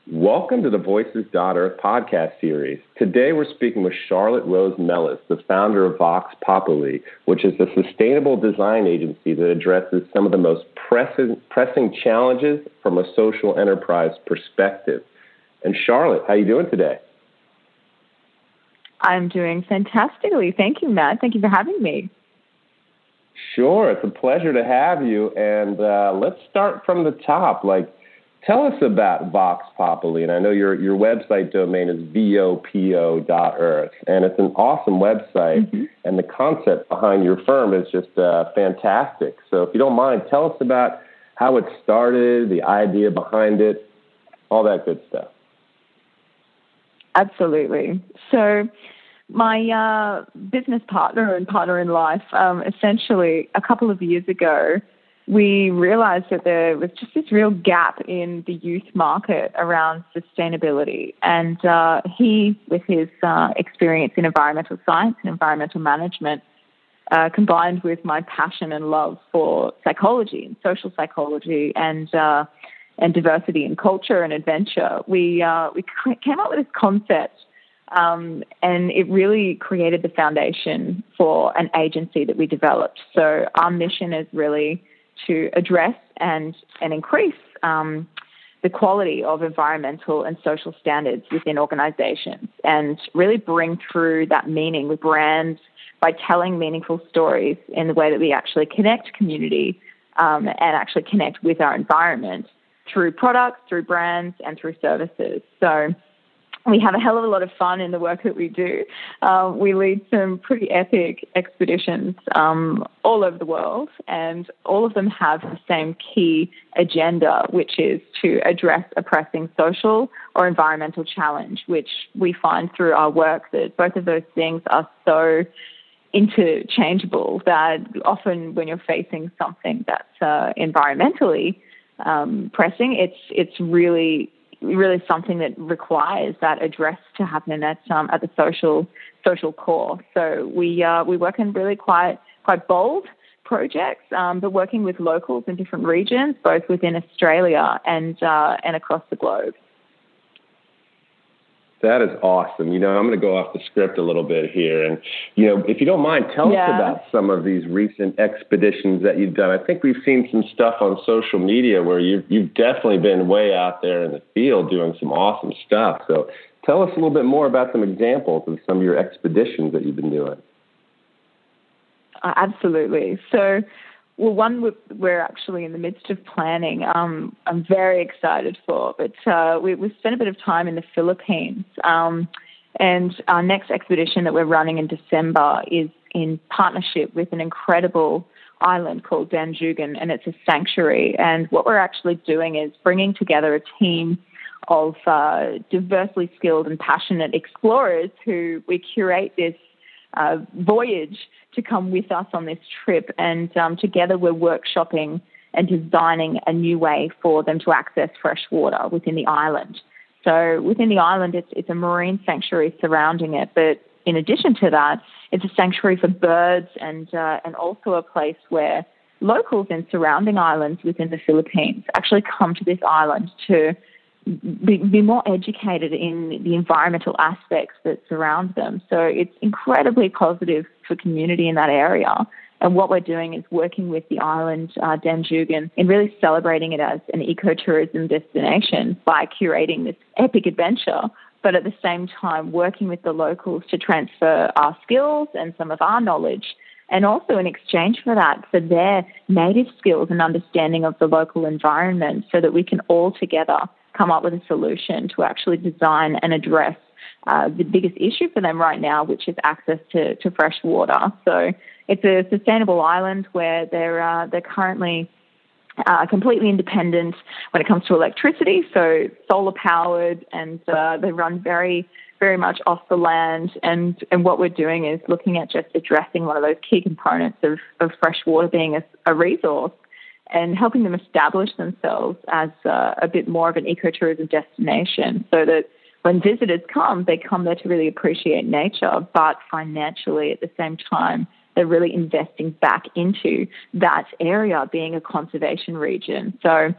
Welcome to the Voices.Earth podcast series. Today we're speaking with Charlotte Rose Mellis, the founder of Vox Populi, which is a sustainable design agency that addresses some of the most pressing challenges from a social enterprise perspective. And Charlotte, how are you doing today? I'm doing fantastically. Thank you, Matt. Thank you for having me. Sure, it's a pleasure to have you. And let's start from the top. Tell us about Vox Populi, and I know your website domain is vopo.earth, and it's an awesome website, and the concept behind your firm is just fantastic. So if you don't mind, tell us about how it started, the idea behind it, all that good stuff. Absolutely. So my business partner and partner in life, essentially a couple of years ago, we realized that there was just this real gap in the youth market around sustainability. And he, with his experience in environmental science and environmental management, combined with my passion and love for psychology and social psychology and diversity and culture and adventure, we came up with this concept. And it really created the foundation for an agency that we developed. So our mission is really to address and increase the quality of environmental and social standards within organizations and really bring through that meaning with brands by telling meaningful stories in the way that we actually connect community and actually connect with our environment through products, through brands, and through services. So we have a hell of a lot of fun in the work that we do. We lead some pretty epic expeditions all over the world, and all of them have the same key agenda, which is to address a pressing social or environmental challenge, which we find through our work that both of those things are so interchangeable that often when you're facing something that's environmentally pressing, it's really something that requires that address to happen at the social core. So we work in really quite bold projects, but working with locals in different regions, both within Australia and across the globe. That is awesome. I'm going to go off the script a little bit here. And, if you don't mind, tell us about some of these recent expeditions that you've done. I think we've seen some stuff on social media where you've definitely been way out there in the field doing some awesome stuff. So tell us a little bit more about some examples of some of your expeditions that you've been doing. Absolutely. So, one we're actually in the midst of planning. I'm very excited for, but we spent a bit of time in the Philippines, and our next expedition that we're running in December is in partnership with an incredible island called Danjugan, and it's a sanctuary. And what we're actually doing is bringing together a team of diversely skilled and passionate explorers who we curate this voyage to come with us on this trip, and together we're workshopping and designing a new way for them to access fresh water within the island. So within the island, it's a marine sanctuary surrounding it, but in addition to that, it's a sanctuary for birds and also a place where locals in surrounding islands within the Philippines actually come to this island to be more educated in the environmental aspects that surround them. So it's incredibly positive for community in that area. And what we're doing is working with the island, Danjugan, and really celebrating it as an ecotourism destination by curating this epic adventure, but at the same time working with the locals to transfer our skills and some of our knowledge, and also in exchange for that, for their native skills and understanding of the local environment, so that we can all together come up with a solution to actually design and address the biggest issue for them right now, which is access to fresh water. So it's a sustainable island where they're currently completely independent when it comes to electricity, so solar powered, and they run very, very much off the land. And what we're doing is looking at just addressing one of those key components of fresh water being a resource, and helping them establish themselves as a bit more of an ecotourism destination, so that when visitors come, they come there to really appreciate nature, but financially at the same time, they're really investing back into that area being a conservation region. So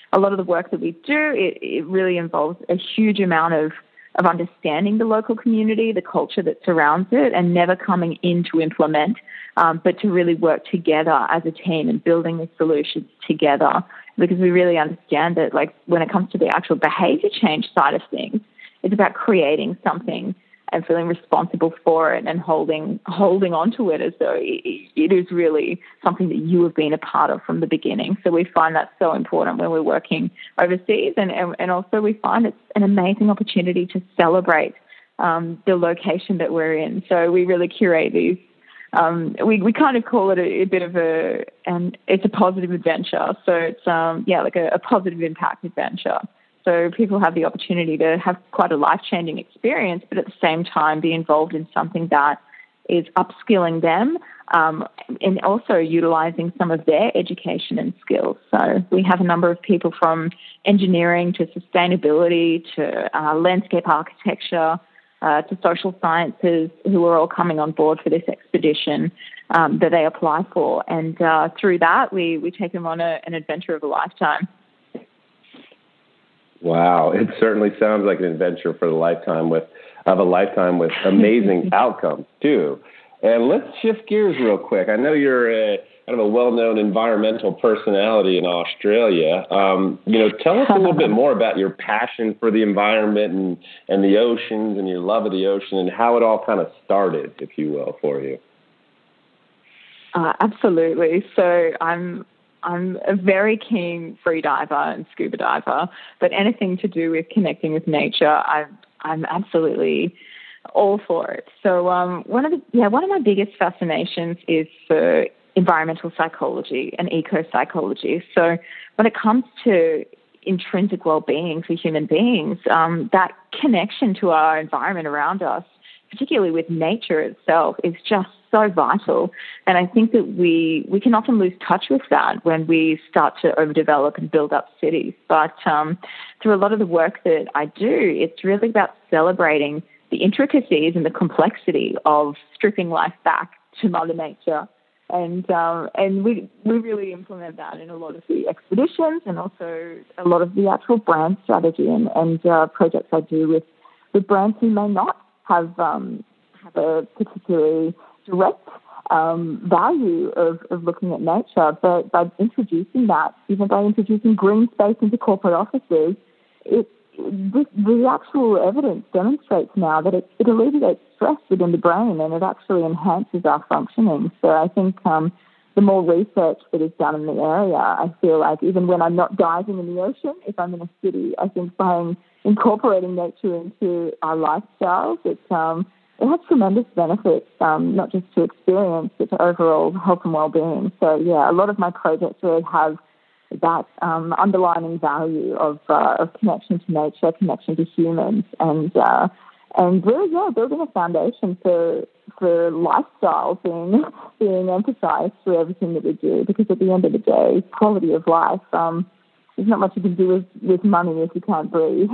a lot of the work that we do, it really involves a huge amount of understanding the local community, the culture that surrounds it, and never coming in to implement, but to really work together as a team and building the solutions together. Because we really understand that, like, when it comes to the actual behavior change side of things, it's about creating something and feeling responsible for it and holding on to it as though it is really something that you have been a part of from the beginning. So we find that so important when we're working overseas, and also we find it's an amazing opportunity to celebrate the location that we're in. So we really curate these. We kind of call it a bit of it's a positive adventure. So it's like a positive impact adventure. So people have the opportunity to have quite a life-changing experience, but at the same time be involved in something that is upskilling them and also utilizing some of their education and skills. So we have a number of people from engineering to sustainability to landscape architecture to social sciences who are all coming on board for this expedition that they apply for. And through that, we take them on an adventure of a lifetime. Wow, it certainly sounds like an adventure for a lifetime with amazing outcomes too. And let's shift gears real quick. I know you're kind of a well-known environmental personality in Australia. Tell us a little bit more about your passion for the environment and the oceans and your love of the ocean and how it all kind of started, if you will, for you. Absolutely. So I'm a very keen free diver and scuba diver, but anything to do with connecting with nature, I'm absolutely all for it. So one of my biggest fascinations is for environmental psychology and eco-psychology. So when it comes to intrinsic well-being for human beings, that connection to our environment around us, particularly with nature itself, is just so vital. And I think that we can often lose touch with that when we start to overdevelop and build up cities. But through a lot of the work that I do, it's really about celebrating the intricacies and the complexity of stripping life back to Mother Nature. And we really implement that in a lot of the expeditions and also a lot of the actual brand strategy and projects I do with brands who may not have a particularly direct value of looking at nature, but by introducing that, even by introducing green space into corporate offices, the actual evidence demonstrates now that it alleviates stress within the brain and it actually enhances our functioning. So I think the more research that is done in the area, I feel like even when I'm not diving in the ocean, if I'm in a city, I think by incorporating nature into our lifestyles, it has tremendous benefits, not just to experience, but to overall health and well-being. So, yeah, a lot of my projects really have that underlining value of connection to nature, connection to humans, and really, building a foundation for lifestyle being emphasized through everything that we do. Because at the end of the day, quality of life, there's not much you can do with money if you can't breathe.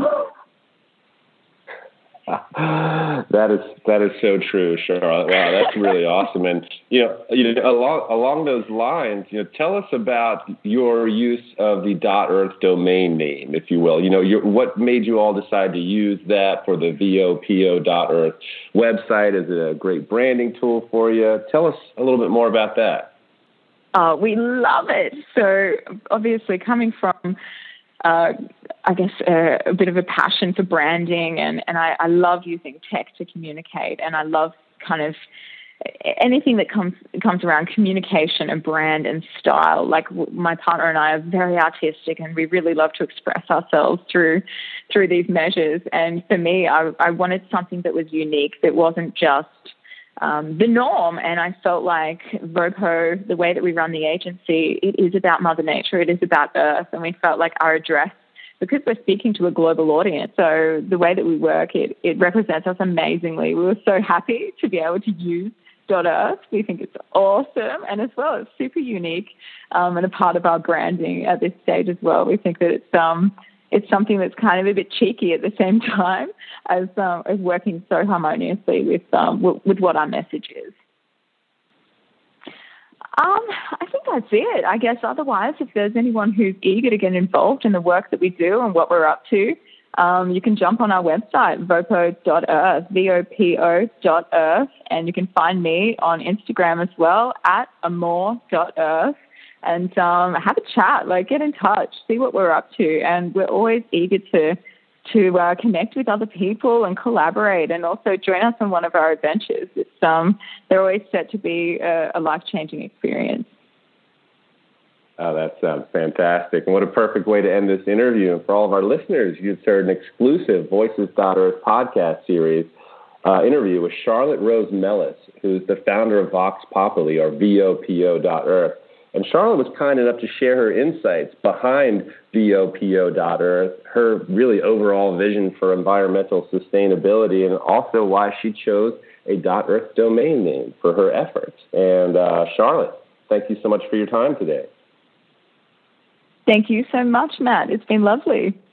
That is so true, Charlotte. Wow, that's really awesome. And along those lines, tell us about your use of the .earth domain name, if you will. What made you all decide to use that for the VOPO.earth website? Is it a great branding tool for you? Tell us a little bit more about that. We love it. So obviously coming from I guess a bit of a passion for branding, and I love using tech to communicate, and I love kind of anything that comes around communication and brand and style. Like my partner and I are very artistic, and we really love to express ourselves through these measures. And for me, I wanted something that was unique, that wasn't just the norm. And I felt like VOPO, the way that we run the agency, it is about Mother Nature, it is about Earth, and we felt like our address, because we're speaking to a global audience, so the way that we work, it represents us amazingly. We were so happy to be able to use .earth. We think it's awesome, and as well, it's super unique and a part of our branding at this stage as well. We think that it's something that's kind of a bit cheeky at the same time as working so harmoniously with what our message is. I think that's it. I guess otherwise, if there's anyone who's eager to get involved in the work that we do and what we're up to, you can jump on our website, vopo.earth, VOPO.earth, and you can find me on Instagram as well, at amore.earth, and have a chat, like get in touch, see what we're up to. And we're always eager to connect with other people and collaborate, and also join us on one of our adventures. They're always set to be a life-changing experience. Oh, that sounds fantastic. And what a perfect way to end this interview. And for all of our listeners, you've heard an exclusive Voices.earth podcast series interview with Charlotte Rose Mellis, who's the founder of Vox Populi, or VOPO.earth. And Charlotte was kind enough to share her insights behind VOPO.earth, her really overall vision for environmental sustainability, and also why she chose a .earth domain name for her efforts. And Charlotte, thank you so much for your time today. Thank you so much, Matt. It's been lovely.